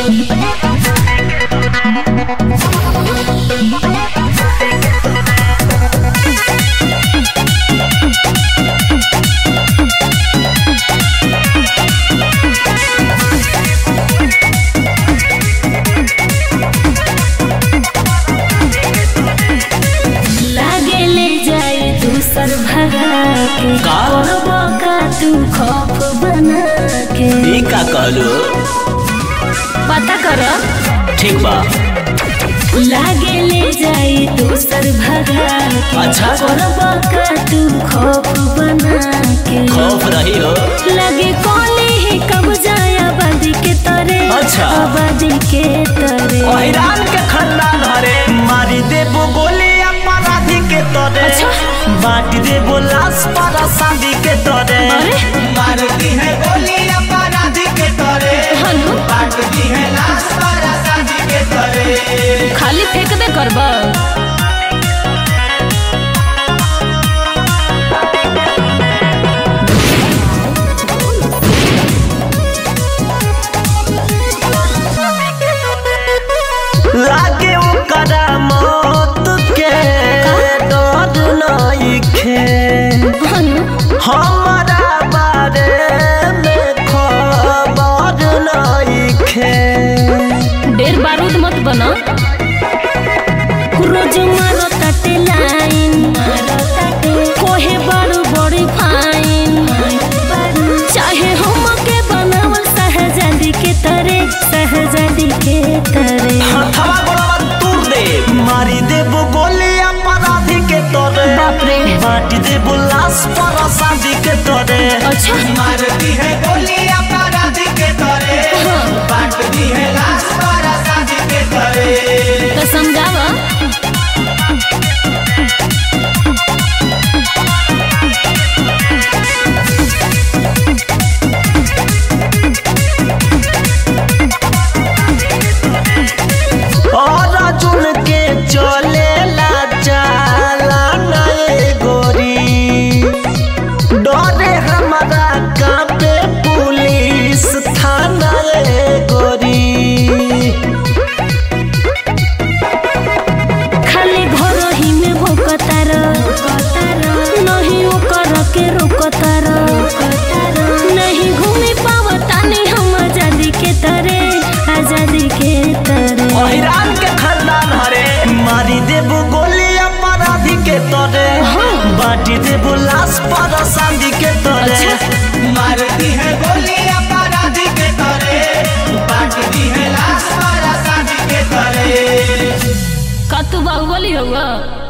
तू खौफ बना के ई का कहलो पता कर ठीक बा लागे ले जाई दूसर भगा के अच्छा। करबा का तू खौफ बना के खौफ रही हो लगे कोली ही कब जाया आबादी के तरे अच्छा। आबादी के तरे ओहिरान के खानदान हरे मारी देबो गोली अपराधी के तोरे अच्छा। बांट देबो लाश पर शादी के तोरे अरे मारती है गोली अपराधी के तोरे हनु बांटती है लाश पर शादी के तोरे खाली फेंक दे करबा लागे ओकरा मौत के डर नइखे हनु हमारा बारे में खबर नइखे ढेर बारूद मत बना रोज मारो ताटे लाइन कोहे बड़ू बड़ी फाइन चाहे हम के बनावल शहजादी के तरे शहजादी के तरे हथवा गोड़वा तोड़ दे मारी देबो गोली अपराधी के तोरे बाप रे। बांट देबो लाश पर शादी के तोरे अच्छा मारती है गोली अपराधी के तोरे बांटती है लाश पर शादी के तोरे तो समझावा और अर्जुन के चलेला चाला नए गोरी डरे हमारा कांपे पुलिस थाना ए गोरी खाली घर ही में भोकतार नहीं ओकर के रोकतार नहीं घूमी पावता नहीं हम आजादी के तरे आजादी के तरे ओहिरान के खानदान हरे मारी देबो गोली अपराधी के तोरे बांटी देबो लाश पर शादी के तोरे मारती है गोली अपराधी के तोरे बांटती है लाश पर शादी के तोरे का तू बाहुबली हुआ